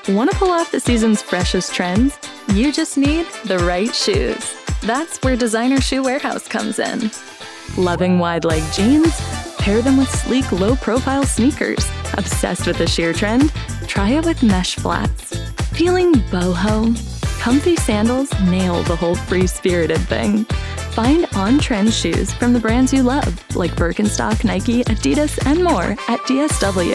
Want to pull off the season's freshest trends? You just need the right shoes. That's where Designer Shoe Warehouse comes in. Loving wide-leg jeans? Pair them with sleek, low-profile sneakers. Obsessed with the sheer trend? Try it with mesh flats. Feeling boho? Comfy sandals nail the whole free-spirited thing. Find on-trend shoes from the brands you love, like Birkenstock, Nike, Adidas, and more at DSW.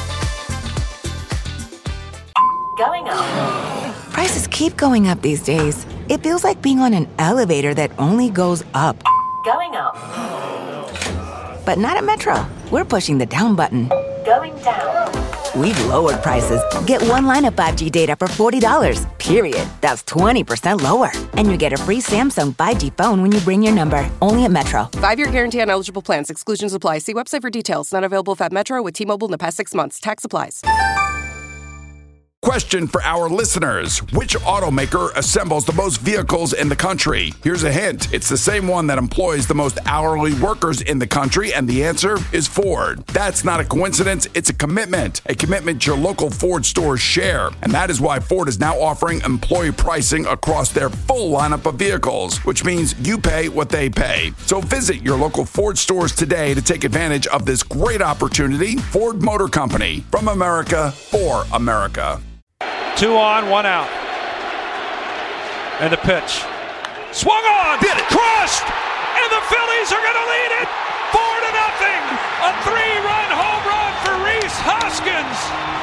Going up. Prices keep going up these days. It feels like being on an elevator that only goes up. Going up. But not at Metro. We're pushing the down button. Going down. We've lowered prices. Get one line of 5G data for $40, period. That's 20% lower. And you get a free Samsung 5G phone when you bring your number. Only at Metro. 5-year guarantee on eligible plans. Exclusions apply. See website for details. Not available at Metro with T-Mobile in the past 6 months. Tax applies. Question for our listeners. Which automaker assembles the most vehicles in the country? Here's a hint. It's the same one that employs the most hourly workers in the country, and the answer is Ford. That's not a coincidence. It's a commitment your local Ford stores share. And that is why Ford is now offering employee pricing across their full lineup of vehicles, which means you pay what they pay. So visit your local Ford stores today to take advantage of this great opportunity. Ford Motor Company, from America for America. 2 on, 1 out. And the pitch. Swung on! Did it! Crushed! And the Phillies are going to lead it 4-0. A 3-run home run for Rhys Hoskins.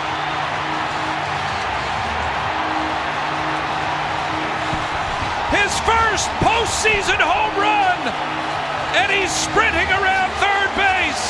His first postseason home run. And he's sprinting around third base.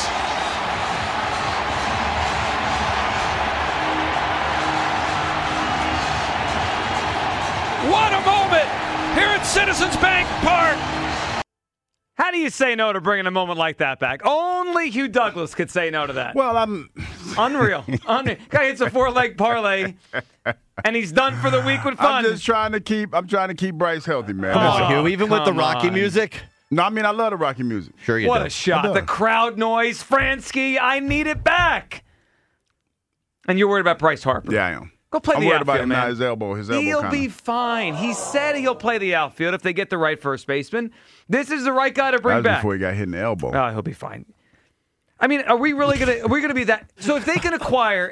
What a moment here at Citizens Bank Park. How do you say no to bringing a moment like that back? Only Hugh Douglas could say no to that. Well, I'm unreal. Guy hits a 4-leg parlay, and he's done for the week with fun. I'm trying to keep Bryce healthy, man. Come on, Hugh. Even with the Rocky music. No, I mean I love the Rocky music. Sure you do. What a shot! The crowd noise, Fransky. I need it back. And you're worried about Bryce Harper? Yeah, I am. Go play I'm the worried outfield, about him man. now, his elbow. He'll be fine. He said he'll play the outfield if they get the right first baseman. This is the right guy to bring back. Before he got hit in the elbow. Oh, he'll be fine. I mean, are we gonna be that? So if they can acquire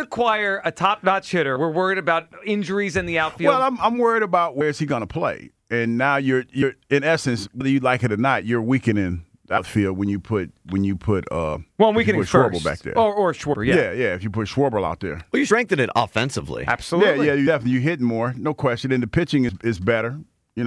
a top-notch hitter, we're worried about injuries in the outfield. Well, I'm worried about where is he going to play, and now you're in essence, whether you like it or not, you're weakening outfield when you put weakening Schwarber back there or Schwarber. Yeah. If you put Schwarber out there, well, you strengthen it offensively. Absolutely. Yeah. You definitely you hit more, no question, and the pitching is better,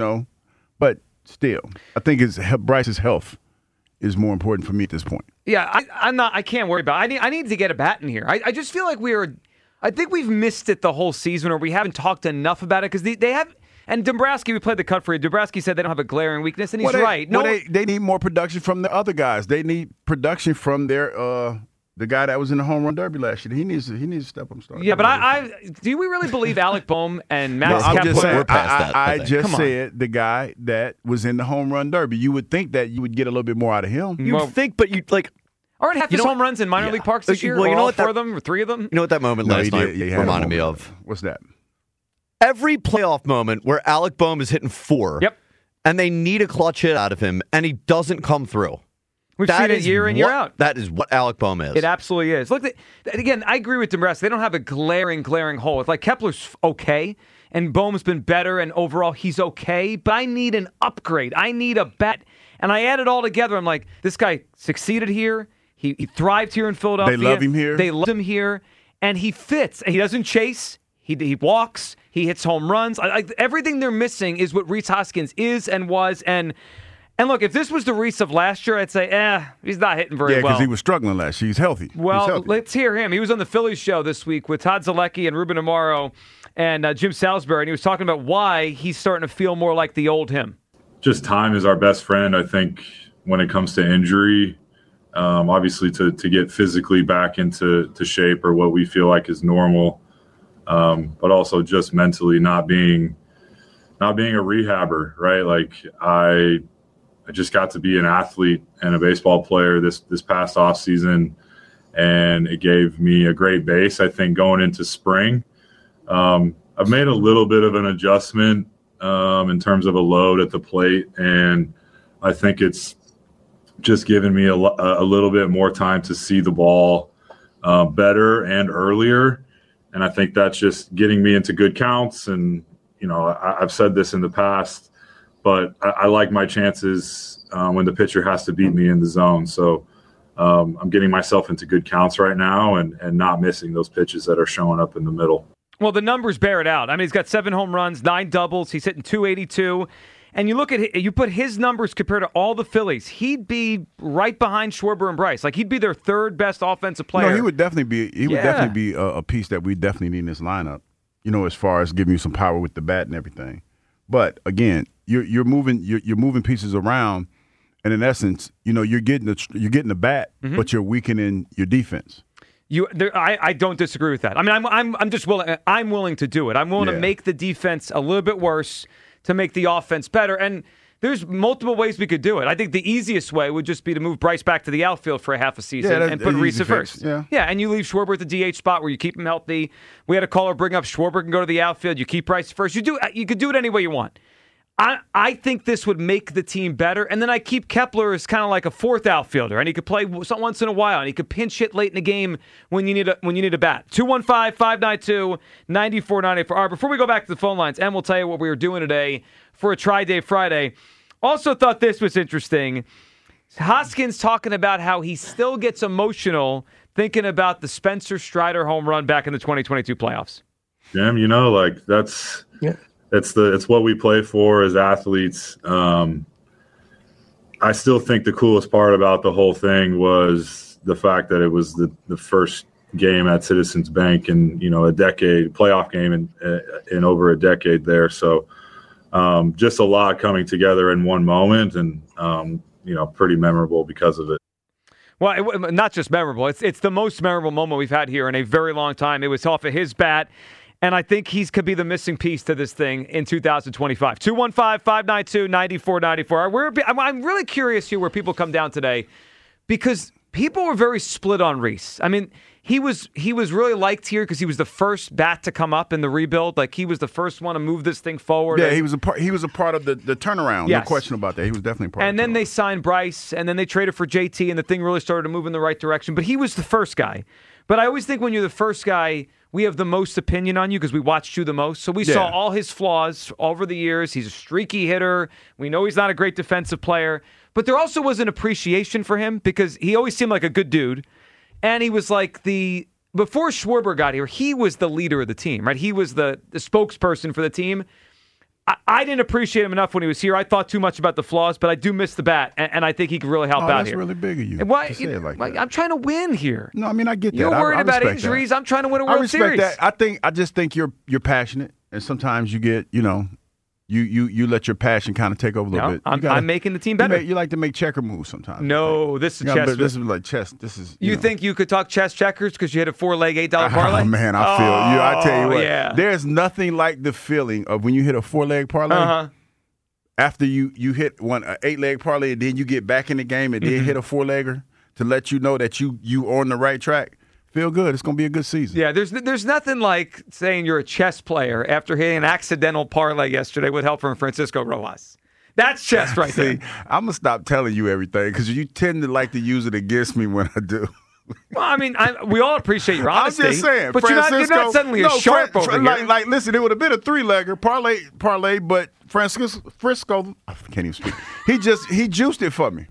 but still, I think Bryce's health is more important for me at this point. Yeah, I can't worry about it. I need to get a bat in here. I just feel like I think we've missed it the whole season, or we haven't talked enough about it, because they have. And Dombrowski, we played the cut for you. Dombrowski said they don't have a glaring weakness, and he's right. They need more production from the other guys. They need production from their the guy that was in the home run derby last year. He needs to step up. Yeah, but do we really believe Alec Boehm and Max Kepler? We're past that. I just said the guy that was in the home run derby. You would think that you would get a little bit more out of him. You'd think, but you like. Aren't half his home runs in minor league parks this year? Well, you know what? 4 of them or 3 of them? You know what that moment last night reminded me of? What's that? Every playoff moment where Alec Boehm is hitting 4, yep, and they need a clutch hit out of him, and he doesn't come through. We've seen it year in, year out. That is what Alec Boehm is. It absolutely is. Look, again, I agree with Dombrowski. They don't have a glaring hole. It's like Kepler's okay, and Boehm's been better, and overall he's okay, but I need an upgrade. I need a bat. And I add it all together. I'm like, this guy succeeded here. He thrived here in Philadelphia. They love him here. They love him here, and he fits. He doesn't chase. He walks. He hits home runs. Everything they're missing is what Rhys Hoskins is and was. And look, if this was the Rhys of last year, I'd say, he's not hitting very well. Yeah, because he was struggling last year. He's healthy. Well, let's hear him. He was on the Phillies show this week with Todd Zalecki and Ruben Amaro and Jim Salisbury, and he was talking about why he's starting to feel more like the old him. Just time is our best friend, I think, when it comes to injury. Obviously, to get physically back into shape or what we feel like is normal. But also just mentally not being a rehabber, right? Like I just got to be an athlete and a baseball player this past off season, and it gave me a great base, I think, going into spring. I've made a little bit of an adjustment in terms of a load at the plate, and I think it's just given me a little bit more time to see the ball better and earlier. And I think that's just getting me into good counts. And, I've said this in the past, but I like my chances when the pitcher has to beat me in the zone. So I'm getting myself into good counts right now and not missing those pitches that are showing up in the middle. Well, the numbers bear it out. I mean, he's got 7 home runs, 9 doubles. He's hitting .282. And you put his numbers compared to all the Phillies, he'd be right behind Schwarber and Bryce. Like, he'd be their third best offensive player. No, he would definitely be. He would definitely be a piece that we definitely need in this lineup. As far as giving you some power with the bat and everything. But again, you're moving pieces around, and in essence, you're getting the bat, but you're weakening your defense. I don't disagree with that. I mean, I'm just willing. I'm willing to do it. I'm willing to make the defense a little bit worse to make the offense better. And there's multiple ways we could do it. I think the easiest way would just be to move Bryce back to the outfield for a half a season and put Reese at first. Yeah, and you leave Schwarber at the DH spot where you keep him healthy. We had a caller bring up Schwarber can go to the outfield. You keep Bryce first. You could do it any way you want. I think this would make the team better. And then I keep Kepler as kind of like a fourth outfielder, and he could play once in a while, and he could pinch hit late in the game when you need a bat. 215-592-9494. All right, before we go back to the phone lines, and we'll tell you what we were doing today for a Tri-Day Friday. Also thought this was interesting. Hoskins talking about how he still gets emotional thinking about the Spencer Strider home run back in the 2022 playoffs. Jim, that's... Yeah. It's what we play for as athletes. I still think the coolest part about the whole thing was the fact that it was the first game at Citizens Bank in a decade, playoff game in over a decade there. So just a lot coming together in one moment, and pretty memorable because of it. Well, not just memorable. It's the most memorable moment we've had here in a very long time. It was off of his bat. And I think he could be the missing piece to this thing in 2025. 215-592-9494. I'm really curious here where people come down today, because people were very split on Reese. I mean, he was really liked here because he was the first bat to come up in the rebuild. Like, he was the first one to move this thing forward. Yeah, he was a part of the turnaround. Yes. No question about that. He was definitely a part of it. And then they signed Bryce, and then they traded for JT, and the thing really started to move in the right direction. But he was the first guy. But I always think when you're the first guy, we have the most opinion on you because we watched you the most. So we saw all his flaws over the years. He's a streaky hitter. We know he's not a great defensive player. But there also was an appreciation for him because he always seemed like a good dude. And he was like before Schwarber got here, he was the leader of the team, right? He was the spokesperson for the team. I didn't appreciate him enough when he was here. I thought too much about the flaws, but I do miss the bat, and I think he could really help out here. That's really big of you. Why, to say it like that. I'm trying to win here. No, I mean, I get that. You're worried about respect injuries. that. I'm trying to win a World Series. I respect that. I just think you're passionate, and sometimes you get, you let your passion kind of take over a little bit. I'm making the team better. You like to make checker moves sometimes. No, this is chess. This is like chess. This is. You think you could talk chess checkers because you hit a 4-leg $8 parlay? Oh man, I feel you. I tell you what. Yeah. There's nothing like the feeling of when you hit a 4-leg parlay. After you hit an 8-leg parlay, and then you get back in the game and then hit a 4-legger to let you know that you on the right track. Feel good. It's going to be a good season. Yeah, there's nothing like saying you're a chess player after hitting an accidental parlay yesterday with help from Francisco Rojas. That's chess right there. I'm going to stop telling you everything because you tend to like to use it against me when I do. Well, I mean, we all appreciate your honesty. I'm just saying. But you're not suddenly a sharp over here. Like, listen, it would have been a 3-legger parlay, but Frisco, I can't even speak. He juiced it for me.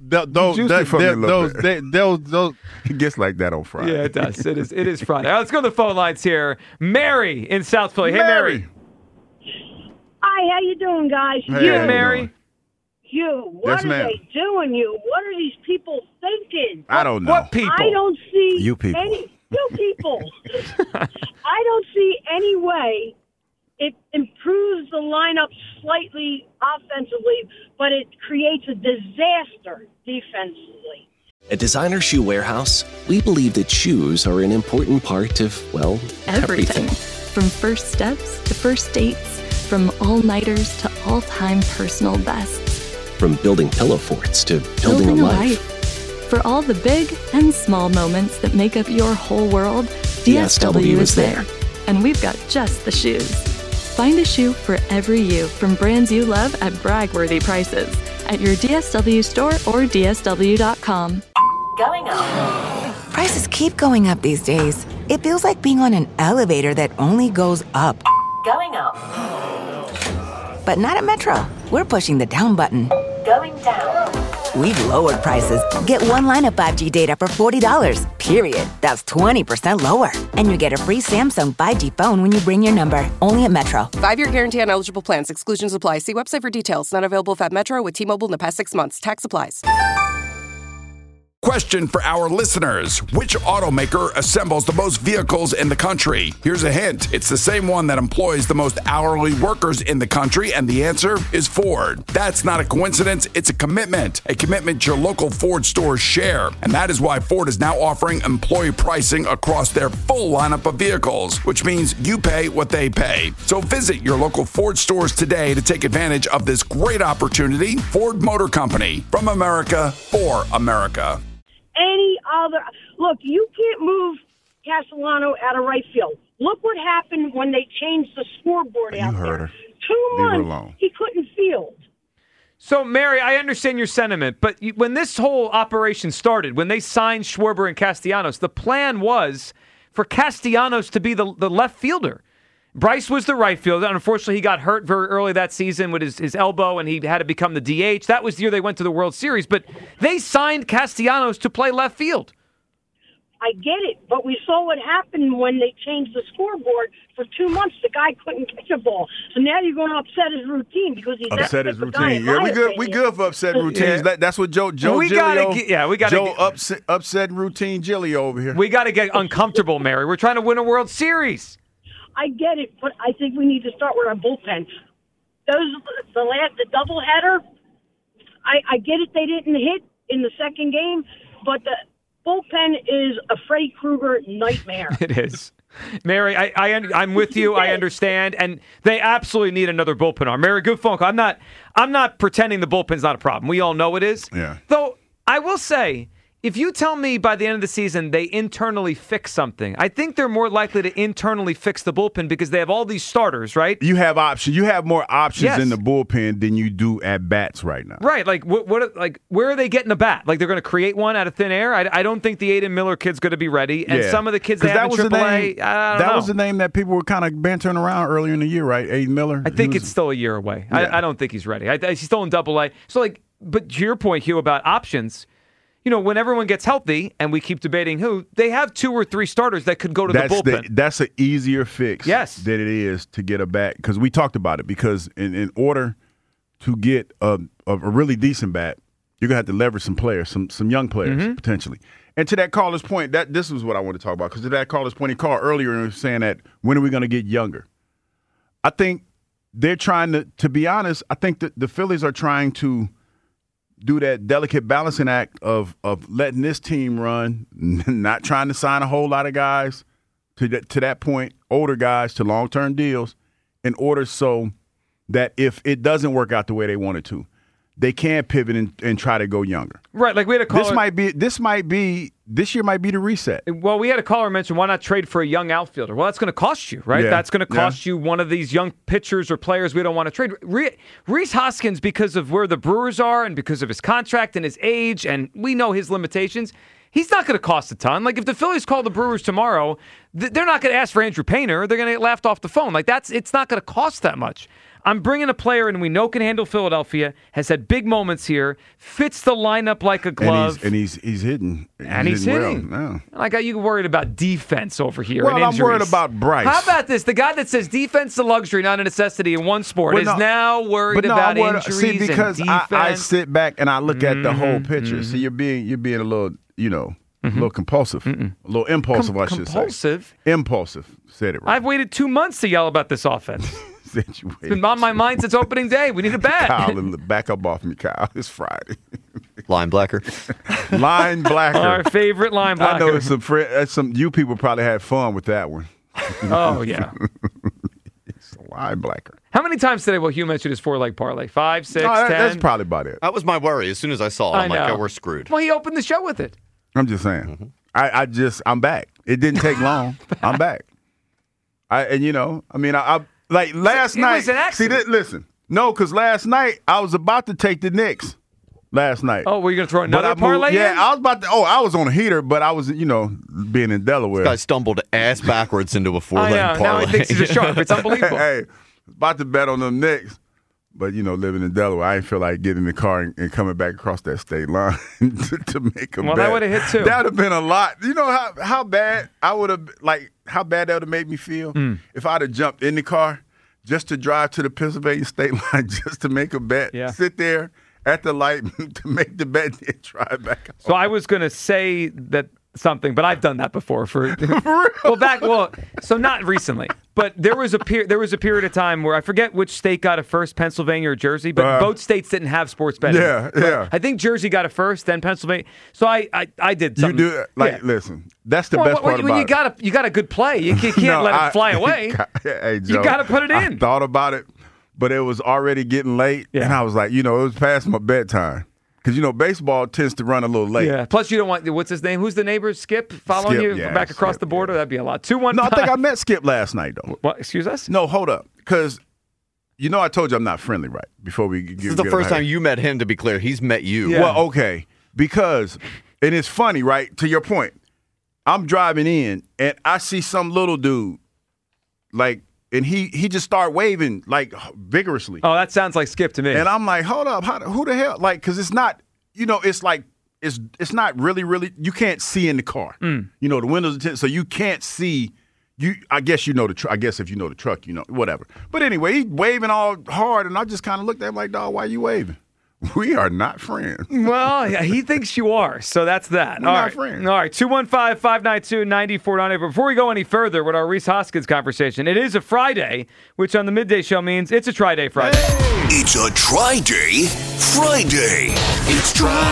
He gets like that on Friday. Yeah, it does. It is Friday. All right, let's go to the phone lines here. Mary in South Philly. Hey, Mary. Hi, how you doing, guys? Hey, Mary. What are they doing? What are these people thinking? I don't know. What people? I don't see you people. You people. I don't see any way it improves the lineup slightly offensively, but it creates a disaster defensively. At Designer Shoe Warehouse, we believe that shoes are an important part of, well, everything. From first steps to first dates, from all-nighters to all-time personal bests. From building pillow forts to building a life. For all the big and small moments that make up your whole world, DSW is there. and we've got just the shoes. Find a shoe for every you from brands you love at brag-worthy prices at your DSW store or DSW.com. Going up. Prices keep going up these days. It feels like being on an elevator that only goes up. Going up. But not at Metro. We're pushing the down button. Going down. We've lowered prices. Get one line of 5G data for $40, period. That's 20% lower. And you get a free Samsung 5G phone when you bring your number. Only at Metro. 5-year guarantee on eligible plans. Exclusions apply. See website for details. Not available at Metro with T-Mobile in the past 6 months. Tax applies. Question for our listeners. Which automaker assembles the most vehicles in the country? Here's a hint. It's the same one that employs the most hourly workers in the country, and the answer is Ford. That's not a coincidence. It's a commitment your local Ford stores share. And that is why Ford is now offering employee pricing across their full lineup of vehicles, which means you pay what they pay. So visit your local Ford stores today to take advantage of this great opportunity. Ford Motor Company, from America for America. Any other look, you can't move Castellano out of right field. Look what happened when they changed the scoreboard out there. You heard her. 2 months he couldn't field. So, Mary, I understand your sentiment, but when this whole operation started, when they signed Schwarber and Castellanos, the plan was for Castellanos to be the left fielder. Bryce was the right fielder. Unfortunately, he got hurt very early that season with his elbow, and he had to become the DH. That was the year they went to the World Series. But they signed Castellanos to play left field. I get it, but we saw what happened when they changed the scoreboard. For 2 months, the guy couldn't catch a ball. So now you're going to upset his routine because he's upset his routine. Yeah, we good for upsetting routines. Yeah. That's what Joe upset routine Gilio over here. We got to get uncomfortable, Mary. We're trying to win a World Series. I get it, but I think we need to start with our bullpen. The doubleheader, I get it they didn't hit in the second game, but the bullpen is a Freddy Krueger nightmare. It is. Mary, I'm with you. I understand, and they absolutely need another bullpen arm. Mary, good phone call. I'm not pretending the bullpen's not a problem. We all know it is. Yeah. Though I will say, if you tell me by the end of the season they internally fix something, I think they're more likely to internally fix the bullpen because they have all these starters, right? You have options. You have more options in the bullpen than you do at bats right now. Right. Like where are they getting a bat? Like they're going to create one out of thin air? I don't think the Aiden Miller kid's going to be ready. And some of the kids they have in AAA, that was the name that people were kind of bantering around earlier in the year, right? Aiden Miller. I think it's still a year away. Yeah. I don't think he's ready. He's still in AA. So but to your point, Hugh, about options. You know, when everyone gets healthy, and we keep debating who, they have 2 or 3 starters that could go to the bullpen. That's an easier fix than it is to get a bat. Because we talked about it. Because in order to get a really decent bat, you're going to have to leverage some players, some young players, potentially. And to that caller's point, this is what I want to talk about. Because to that caller's point, he called earlier and was saying that when are we going to get younger? I think they're trying to be honest, I think that the Phillies are trying to do that delicate balancing act of letting this team run, not trying to sign a whole lot of guys to that point, older guys to long-term deals, in order so that if it doesn't work out the way they want it to, they can pivot and try to go younger. Right, like we had a caller. This year might be the reset. Well, we had a caller mention, why not trade for a young outfielder? Well, that's going to cost you, right? Yeah. That's going to cost you one of these young pitchers or players we don't want to trade. Rhys Hoskins, because of where the Brewers are and because of his contract and his age, and we know his limitations, he's not going to cost a ton. Like, if the Phillies call the Brewers tomorrow, they're not going to ask for Andrew Painter. They're going to get laughed off the phone. Like, it's not going to cost that much. I'm bringing a player and we know can handle Philadelphia, has had big moments here, fits the lineup like a glove. And he's hitting. He's hitting. Well. Yeah. Like, are you worried about defense over here? Well, and I'm worried about Bryce. How about this? The guy that says defense is a luxury, not a necessity in one sport, is now worried about injuries see, because and defense. I sit back and I look at the whole picture. See, you're being a little, a little compulsive. A little impulsive, I should say. Compulsive? Impulsive. Said it right. I've waited 2 months to yell about this offense. It's been on my mind since opening day. We need a bat. Kyle, back up off me, Kyle. It's Friday. Line Blacker. Line Blacker. Our favorite line blacker. I know some you people probably had fun with that one. Oh, yeah. It's a Line Blacker. How many times today will Hugh mention his 4-leg parlay? 5, 6, 10? That's probably about it. That was my worry. As soon as I saw it, I'm like, oh, we're screwed. Well, he opened the show with it. I'm just saying. I'm back. It didn't take long. I'm back. I like last night. It was an accident. Listen, no, because last night I was about to take the Knicks. Last night. Oh, were you going to throw another parlay? Yeah, in? I was about to. Oh, I was on a heater, but I was, being in Delaware. This guy stumbled ass backwards into a 4-leg parlay. Now he thinks he's a sharp. It's unbelievable. Hey, about to bet on them Knicks. But, living in Delaware, I didn't feel like getting in the car and coming back across that state line to make a bet. Well, that would have hit too. That would have been a lot. You know how bad I would have, how bad that would have made me feel if I'd have jumped in the car just to drive to the Pennsylvania state line just to make a bet. Yeah. Sit there at the light to make the bet and drive back home. So I was going to say that something, but I've done that before. So not recently, but there was a period of time where I forget which state got it first, Pennsylvania or Jersey, but both states didn't have sports betting. Yeah. I think Jersey got it first, then Pennsylvania. So I did something. You do listen. That's the best part about it. You got a good play. You can't let it fly away. Hey, Joe, you got to put it in. I thought about it, but it was already getting late, and I was like, it was past my bedtime. Because, baseball tends to run a little late. Yeah. Plus, you don't want, what's his name? Who's the neighbor? Skip following you back across the border? That'd be a lot. 215. No, I think I met Skip last night, though. What? Excuse us? No, hold up. Because, I told you I'm not friendly, right? Before we get This is the first time you met him, to be clear. He's met you. Yeah. Well, okay. Because, and it's funny, right? To your point, I'm driving in, and I see some little dude, and he just started waving, vigorously. Oh, that sounds like Skip to me. And I'm like, hold up, who the hell? Because it's not, it's like, it's not really, you can't see in the car. The windows are tinted, so you can't see. I guess I guess if you know the truck, whatever. But anyway, he waving all hard, and I just kind of looked at him like, dog, why you waving? We are not friends. Well, he thinks you are, so that's that. We're not friends. All right, 215-592-9498. But before we go any further with our Reese Hoskins conversation, it is a Friday, which on the Midday Show means it's a Tri-Day Friday. Hey. It's a Tri-Day Friday. It's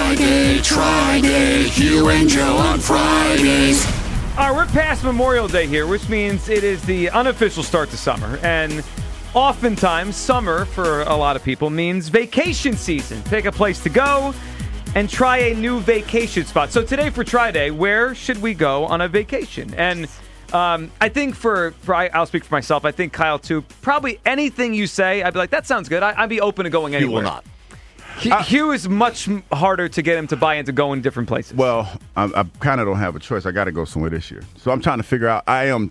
Tri-Day, Hugh and Joe on Fridays. All right, we're past Memorial Day here, which means it is the unofficial start to summer, and oftentimes, summer, for a lot of people, means vacation season. Pick a place to go and try a new vacation spot. So today for Tri-Day, where should we go on a vacation? And I think I'll speak for myself. I think Kyle, too. Probably anything you say, I'd be like, that sounds good. I'd be open to going anywhere. You will not. Hugh is much harder to get him to buy into going different places. Well, I kind of don't have a choice. I got to go somewhere this year. So I'm trying to figure out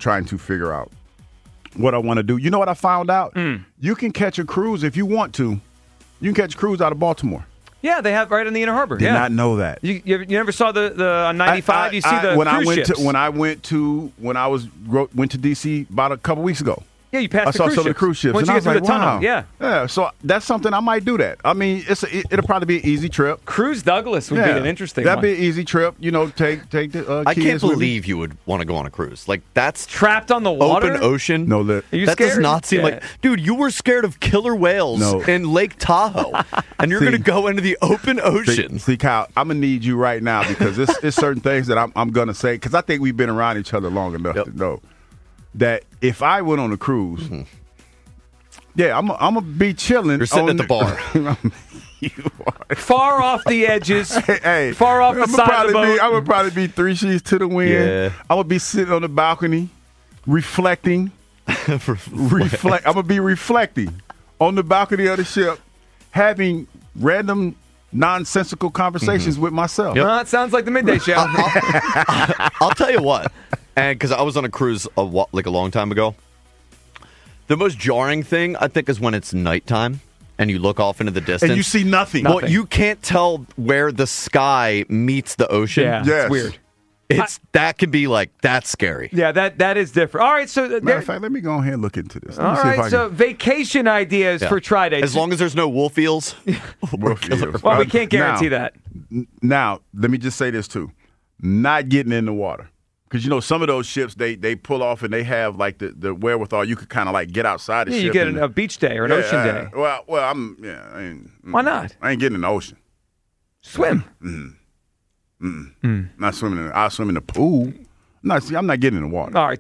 what I want to do. You know what I found out? You can catch a cruise if you want to. You can catch a cruise out of Baltimore. Yeah, they have right in the Inner Harbor. Did not know that. You never saw the on 95? You see the cruise ships. When I went to DC about a couple weeks ago. Yeah, you passed I saw some of the cruise ships. Once and you get through the tunnel, yeah. So that's something I might do that. I mean, it'll probably be an easy trip. Cruise Douglas would be an interesting That'd one. be an easy trip. Take the I kids can't with me. believe you would want to go on a cruise. That's trapped on the water? Open ocean. No, Are you that scared? does not seem like. Dude, you were scared of killer whales in Lake Tahoe, and you're going to go into the open ocean. See, Kyle, I'm gonna need you right now because it's certain things that I'm gonna say because I think we've been around each other long enough to know that if I went on a cruise. Yeah, I'm gonna be chilling. You're sitting at the bar. You are. Far off the edges. Hey, far off the side of the boat. I would probably be 3 sheets to the wind. Yeah. I would be sitting on the balcony, reflecting. I'm gonna be reflecting on the balcony of the ship, having random nonsensical conversations with myself. Well, that sounds like the Midday Show. I'll tell you what, and because I was on a cruise a long time ago. The most jarring thing, I think, is when it's nighttime and you look off into the distance. And you see nothing. Well, you can't tell where the sky meets the ocean. Yeah, yes. It's weird. That can be that's scary. Yeah, that is different. All right, so matter of fact, let me go ahead and look into this. All right, so vacation ideas for Tri-Day. As long as there's no wolf eels. Well, we can't guarantee that. Now, let me just say this too: not getting in the water. Because, some of those ships, they pull off and they have, the wherewithal. You could kind of, get outside the ship. You get a beach day or an ocean day. Well, Why not? I ain't getting in the ocean. Swim. Not swimming. I'll swim in the pool. I'm not getting in the water. All right,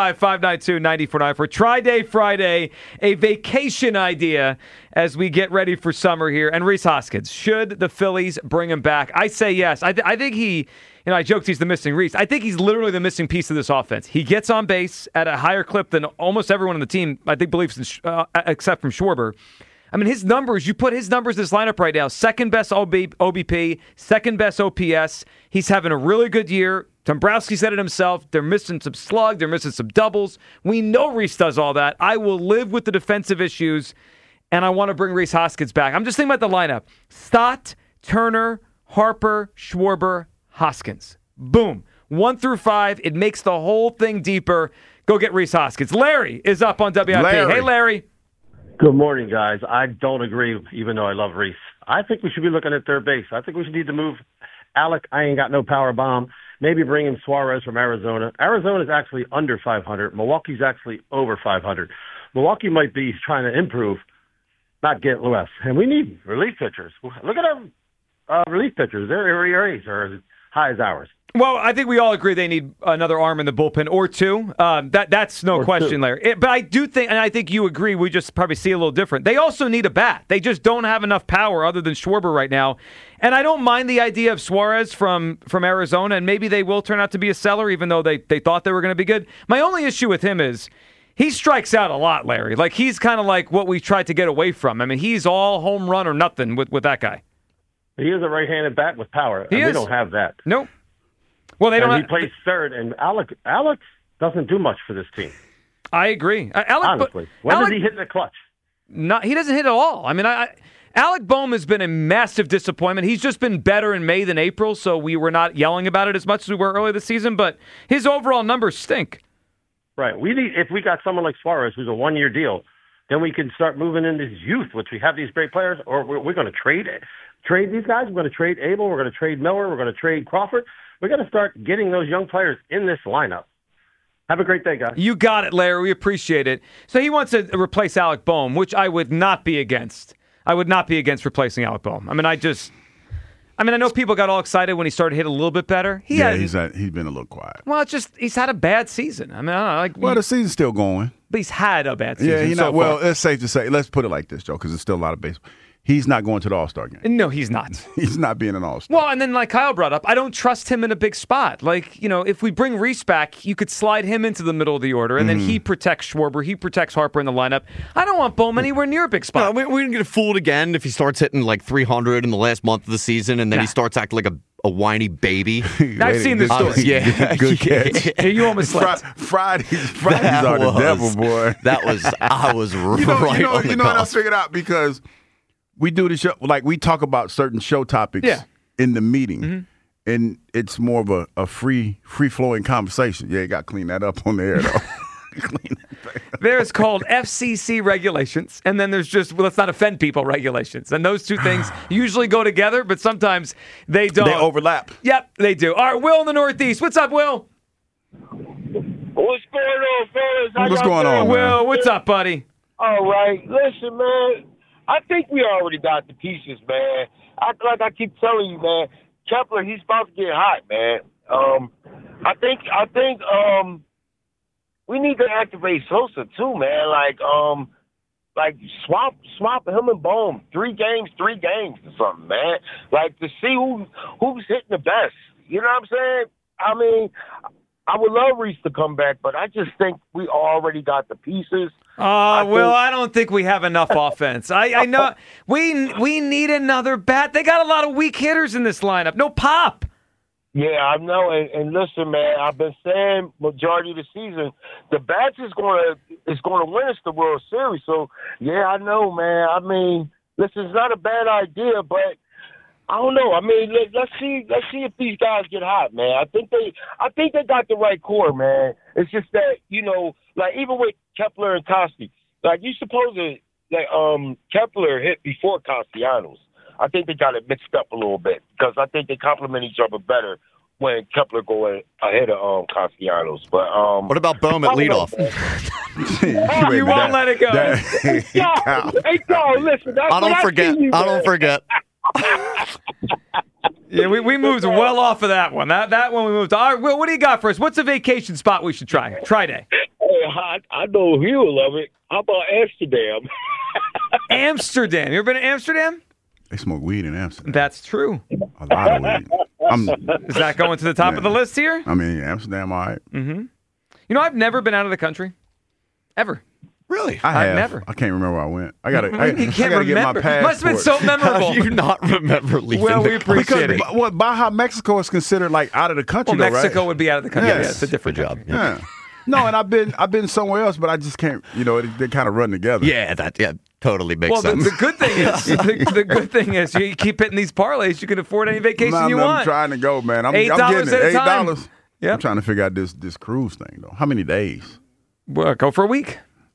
215-592-9494 for Tri-Day Friday, a vacation idea as we get ready for summer here. And Rhys Hoskins, should the Phillies bring him back? I say yes. I think he, I joked he's the missing Rhys. I think he's literally the missing piece of this offense. He gets on base at a higher clip than almost everyone on the team, I think, believes, except from Schwarber. I mean, his numbers, you put his numbers in this lineup right now, second best OBP, second best OPS. He's having a really good year. Dombrowski said it himself. They're missing some slug. They're missing some doubles. We know Rhys does all that. I will live with the defensive issues, and I want to bring Rhys Hoskins back. I'm just thinking about the lineup. Stott, Turner, Harper, Schwarber, Hoskins. Boom. 1 through 5. It makes the whole thing deeper. Go get Rhys Hoskins. Larry is up on WIP. Hey, Larry. Good morning, guys. I don't agree, even though I love Rhys. I think we should be looking at third base. I think we should need to move Alec. I ain't got no power bomb. Maybe bring in Suarez from Arizona. Arizona is actually under 500. Milwaukee's actually over 500. Milwaukee might be trying to improve, not get less. And we need relief pitchers. Look at our relief pitchers. Their ERAs are as high as ours. Well, I think we all agree they need another arm in the bullpen or two. That's no question, Larry. But I do think, and I think you agree, we just probably see a little different. They also need a bat. They just don't have enough power other than Schwarber right now. And I don't mind the idea of Suarez from Arizona, and maybe they will turn out to be a seller, even though they thought they were going to be good. My only issue with him is he strikes out a lot, Larry. Like, he's kind of like what we tried to get away from. I mean, he's all home run or nothing with that guy. He is a right-handed bat with power, and we don't have that. Nope. Well, they don't. He plays third, and Alex doesn't do much for this team. I agree. Honestly, when does he hit the clutch? He doesn't hit at all. I mean, Alec Bohm has been a massive disappointment. He's just been better in May than April, so we were not yelling about it as much as we were early this season. But his overall numbers stink. Right. If we got someone like Suarez, who's a 1-year deal, then we can start moving into youth, which we have these great players, or we're going to trade these guys. We're going to trade Abel. We're going to trade Miller. We're going to trade Crawford. We got to start getting those young players in this lineup. Have a great day, guys. You got it, Larry. We appreciate it. So he wants to replace Alec Bohm, which I would not be against. I would not be against replacing Alec Bohm. I mean, I know people got all excited when he started hitting a little bit better. He's been a little quiet. Well, it's just he's had a bad season. I mean, I don't know. The season's still going. But he's had a bad season. Yeah, well, it's safe to say. Let's put it like this, Joe, because there's still a lot of baseball. He's not going to the All-Star game. No, he's not. He's not being an All-Star. Well, and then like Kyle brought up, I don't trust him in a big spot. Like, if we bring Rhys back, you could slide him into the middle of the order, and then he protects Schwarber, he protects Harper in the lineup. I don't want Bohm anywhere near a big spot. No, we're going to get fooled again if he starts hitting like 300 in the last month of the season, and then he starts acting like a whiny baby. I've seen this story. Yeah. Good catch. Yeah, you almost slept. Fridays are the devil, boy. I was right on the what I figured out? Because we do the show, like we talk about certain show topics in the meeting, and it's more of a free-flowing conversation. Yeah, you got to clean that up on the air, though. There's called FCC regulations, and then there's just, let's not offend people regulations. And those two things usually go together, but sometimes they don't. They overlap. Yep, they do. All right, Will in the Northeast. What's up, Will? What's going on, fellas? What's going on, Will? What's up, buddy? All right. Listen, man, I think we already got the pieces, man. Like I keep telling you, man, Kepler, he's about to get hot, man. I think we need to activate Sosa too, man. Like swap him and Bohm 3 games or something, man. Like to see who's hitting the best. You know what I'm saying? I mean, I would love Rhys to come back, but I just think we already got the pieces. I don't think we have enough offense. I know we need another bat. They got a lot of weak hitters in this lineup. No pop. Yeah, I know. And listen, man, I've been saying majority of the season, the bats is going to win us the World Series. So yeah, I know, man. I mean, listen, it's not a bad idea, but I don't know. I mean, let's see if these guys get hot, man. I think they got the right core, man. It's just that, like even with Kepler and Costi, like you suppose that Kepler hit before Castellanos. I think they got it mixed up a little bit because I think they complement each other better when Kepler go ahead of Castellanos. But what about Bohm at leadoff? You won't let it go. Hey, listen. I don't forget. Yeah, we moved well off of that one. That one we moved. All right, Will, what do you got for us? What's a vacation spot we should try? Try-day. Hey, I know he will love it. How about Amsterdam? Amsterdam. You ever been to Amsterdam? They smoke weed in Amsterdam. That's true. A lot of weed. Is that going to the top of the list here? I mean, Amsterdam, all right. Mm-hmm. You know, I've never been out of the country. Ever. Really? I've never. I can't remember where I went. I gotta You can't get my remember. passport. Must have been so memorable. How do you not remember leaving Well, we the country? appreciate it. Well, Baja, Mexico is considered like out of the country, Well, though, Mexico right? would be out of the country. Yes. Yeah, it's a different job. Yeah. No, and I've been somewhere else, but I just can't. You know, they kind of run together. Yeah, totally makes Well, sense. the good thing is, the good thing is, you keep hitting these parlays, you can afford any vacation you want. I'm trying to go, man. I'm $8 getting it. at a time. $8. Yep. I'm trying to figure out this cruise thing though. How many days? Well, go for a week.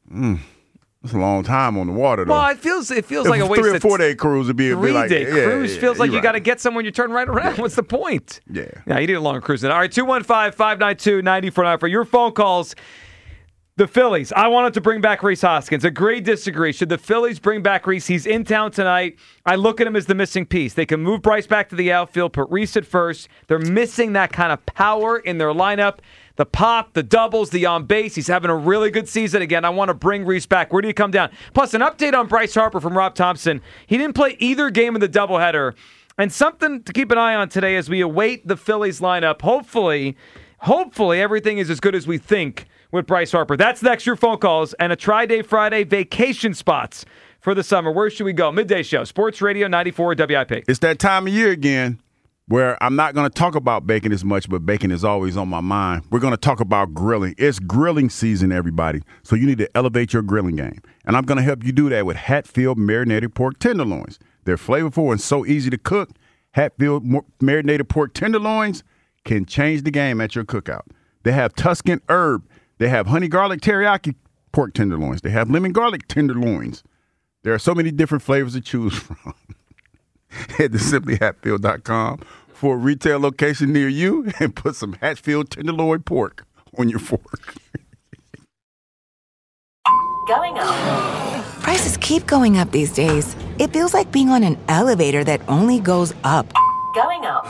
It's a long time on the water, though. Well, it feels like a waste 3 or of 4 day cruise would be a 3-day cruise. Feels like you got to get. get somewhere and you turn right around. What's the point? Yeah. Yeah, you need a longer cruise than that. All right, 215-592-9494 for your phone calls. The Phillies. I wanted to bring back Rhys Hoskins. Agree, disagree. Should the Phillies bring back Rhys? He's in town tonight. I look at him as the missing piece. They can move Bryce back to the outfield, put Rhys at first. They're missing that kind of power in their lineup. The pop, the doubles, the on base. He's having a really good season again. I want to bring Rhys back. Where do you come down? Plus, an update on Bryce Harper from Rob Thompson. He didn't play either game of the doubleheader. And something to keep an eye on today as we await the Phillies lineup. Hopefully everything is as good as we think with Bryce Harper. That's next. Your phone calls and a Tri-Day Friday vacation spots for the summer. Where should we go? Midday Show, Sports Radio 94 WIP. It's that time of year again where I'm not going to talk about bacon as much, but bacon is always on my mind. We're going to talk about grilling. It's grilling season, everybody. So you need to elevate your grilling game. And I'm going to help you do that with Hatfield marinated pork tenderloins. They're flavorful and so easy to cook. Hatfield marinated pork tenderloins can change the game at your cookout. They have Tuscan herb. They have honey garlic teriyaki pork tenderloins. They have lemon garlic tenderloins. There are so many different flavors to choose from. Head to simplyhatfield.com for a retail location near you and put some Hatfield tenderloin pork on your fork. Going up. Prices keep going up these days. It feels like being on an elevator that only goes up. Going up.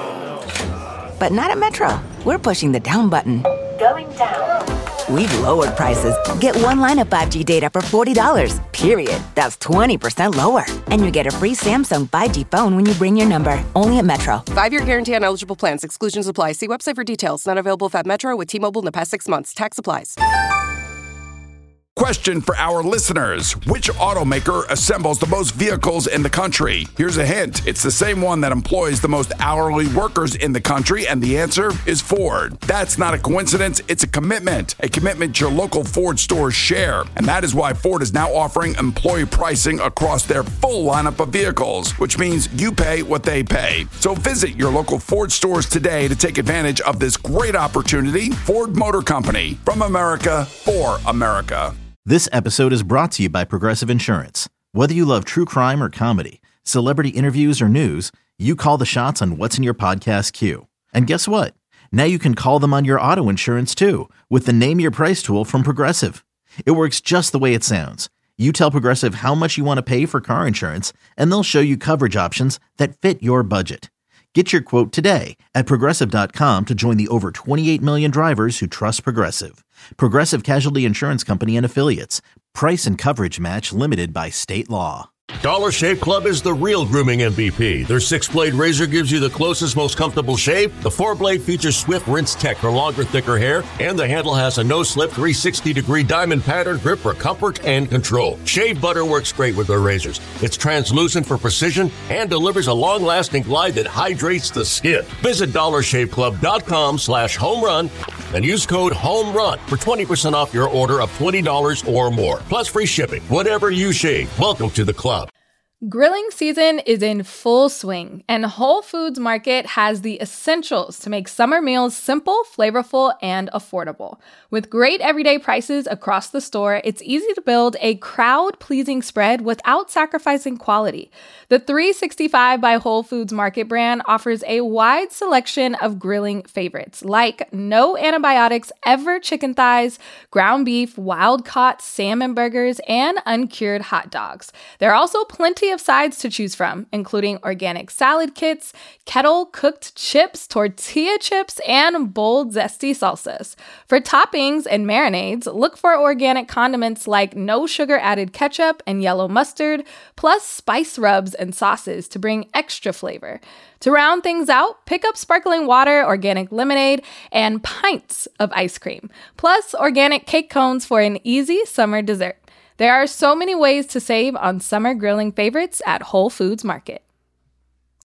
But not at Metro. We're pushing the down button. Going down. We've lowered prices. Get one line of 5G data for $40, period. That's 20% lower. And you get a free Samsung 5G phone when you bring your number. Only at Metro. 5-year guarantee on eligible plans. Exclusions apply. See website for details. Not available if at Metro with T-Mobile in the past 6 months. Tax applies. Question for our listeners. Which automaker assembles the most vehicles in the country? Here's a hint. It's the same one that employs the most hourly workers in the country, and the answer is Ford. That's not a coincidence. It's a commitment your local Ford stores share. And that is why Ford is now offering employee pricing across their full lineup of vehicles, which means you pay what they pay. So visit your local Ford stores today to take advantage of this great opportunity. Ford Motor Company, from America, for America. This episode is brought to you by Progressive Insurance. Whether you love true crime or comedy, celebrity interviews or news, you call the shots on what's in your podcast queue. And guess what? Now you can call them on your auto insurance too with the Name Your Price tool from Progressive. It works just the way it sounds. You tell Progressive how much you want to pay for car insurance, and they'll show you coverage options that fit your budget. Get your quote today at Progressive.com to join the over 28 million drivers who trust Progressive. Progressive Casualty Insurance Company and Affiliates. Price and coverage match limited by state law. Dollar Shave Club is the real grooming MVP. Their 6-blade razor gives you the closest, most comfortable shave. The 4-blade features Swift Rinse Tech for longer, thicker hair. And the handle has a no-slip 360-degree diamond pattern grip for comfort and control. Shave butter works great with their razors. It's translucent for precision and delivers a long-lasting glide that hydrates the skin. Visit DollarShaveClub.com/homerun and use code HOMERUN for 20% off your order of $20 or more. Plus free shipping. Whatever you shave, welcome to the club. Grilling season is in full swing, and Whole Foods Market has the essentials to make summer meals simple, flavorful, and affordable. With great everyday prices across the store, it's easy to build a crowd-pleasing spread without sacrificing quality. The 365 by Whole Foods Market brand offers a wide selection of grilling favorites, like no antibiotics ever chicken thighs, ground beef, wild-caught salmon burgers, and uncured hot dogs. There are also plenty plenty of sides to choose from, including organic salad kits, kettle-cooked chips, tortilla chips, and bold, zesty salsas. For toppings and marinades, look for organic condiments like no sugar-added ketchup and yellow mustard, plus spice rubs and sauces to bring extra flavor. To round things out, pick up sparkling water, organic lemonade, and pints of ice cream, plus organic cake cones for an easy summer dessert. There are so many ways to save on summer grilling favorites at Whole Foods Market.